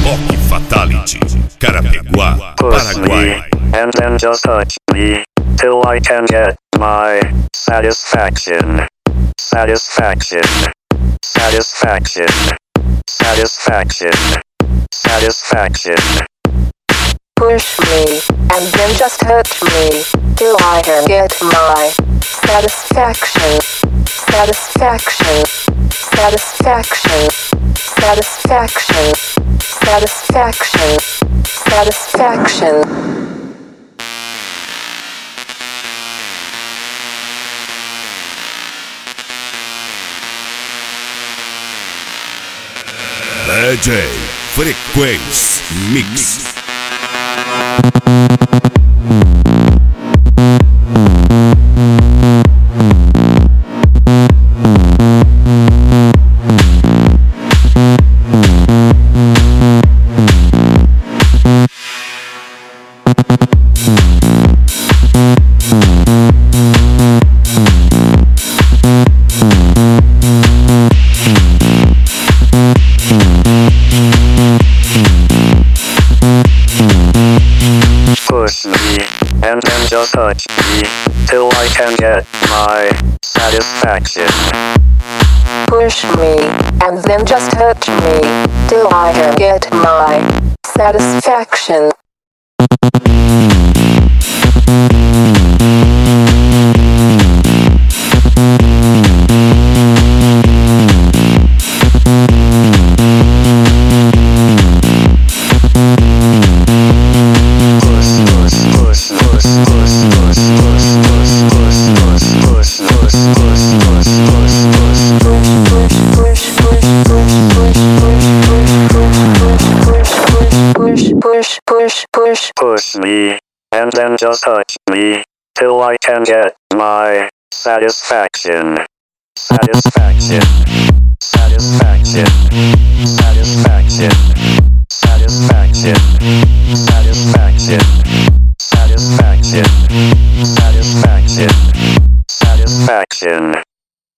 Rock Fatality, Carapeguá, Push me, Paraguai. and then just touch me, till I can get my satisfaction. Satisfaction. Satisfaction. Satisfaction. Satisfaction. Push me, and then just touch me, till I can get my satisfaction. Satisfaction. Satisfaction. Satisfaction. Satisfaction. Satisfaction. DJ Frequência Mix. Push me, and then just touch me, till I can get my satisfaction. Push me, and then just touch me, till I can get my satisfaction. Push me, and then just touch me, till I can get my satisfaction. Satisfaction. Satisfaction. Satisfaction. Satisfaction. Satisfaction. Satisfaction. Satisfaction. Satisfaction.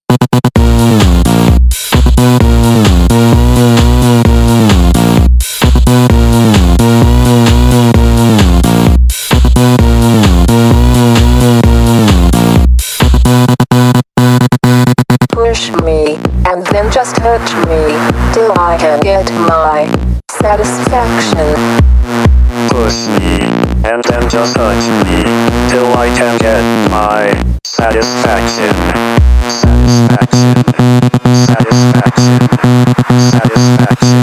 Push me, and then just touch me, till I can get my satisfaction. Push me, and then just touch me, till I can get my satisfaction. Satisfaction. Satisfaction. Satisfaction.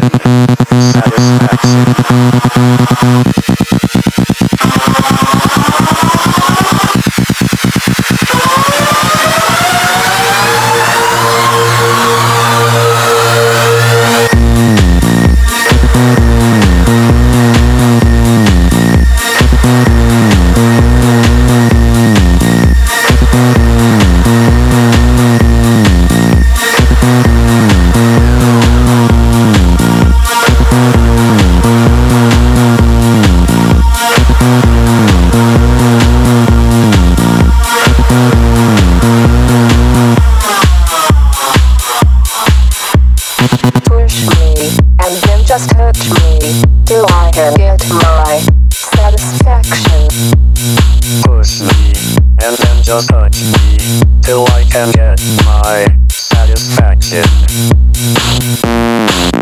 Push me, and then just touch me, till I can get my satisfaction. Push me, and then just touch me, till I can get my satisfaction.